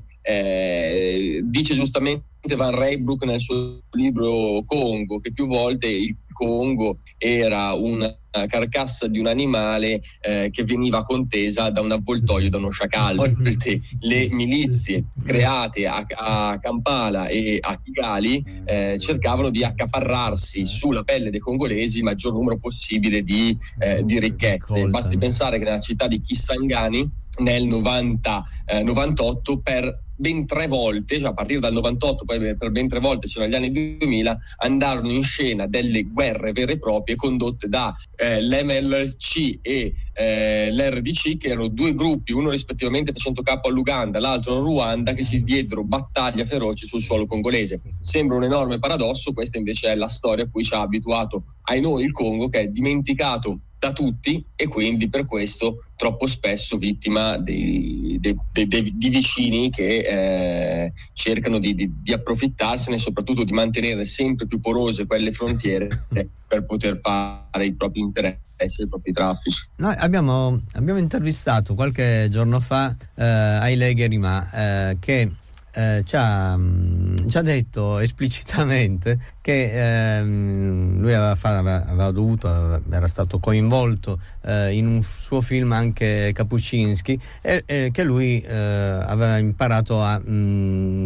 dice giustamente Van Reybrouck nel suo libro Congo, che più volte il Congo era una carcassa di un animale che veniva contesa da un avvoltoio, da uno sciacallo. Le milizie create a Kampala e a Kigali cercavano di accaparrarsi sulla pelle dei congolesi il maggior numero possibile di ricchezze. Basti pensare che nella città di Kisangani nel 98 per ben 3 volte, cioè a partire dal 98 poi per ben 3 volte, cioè negli anni 2000, andarono in scena delle guerre vere e proprie condotte da l'MLC e l'RDC, che erano 2 gruppi, uno rispettivamente facendo capo all'Uganda, l'altro al Ruanda, che si diedero battaglia feroce sul suolo congolese. Sembra un enorme paradosso, questa invece è la storia a cui ci ha abituato, ai noi, il Congo, che è dimenticato da tutti, e quindi per questo troppo spesso vittima di vicini che cercano di approfittarsene, e soprattutto di mantenere sempre più porose quelle frontiere per poter fare i propri interessi, i propri traffici. Noi abbiamo intervistato qualche giorno fa Haile Gerima, che ci ha detto esplicitamente che lui era stato coinvolto in un suo film, anche Kapuscinski, e che lui aveva imparato a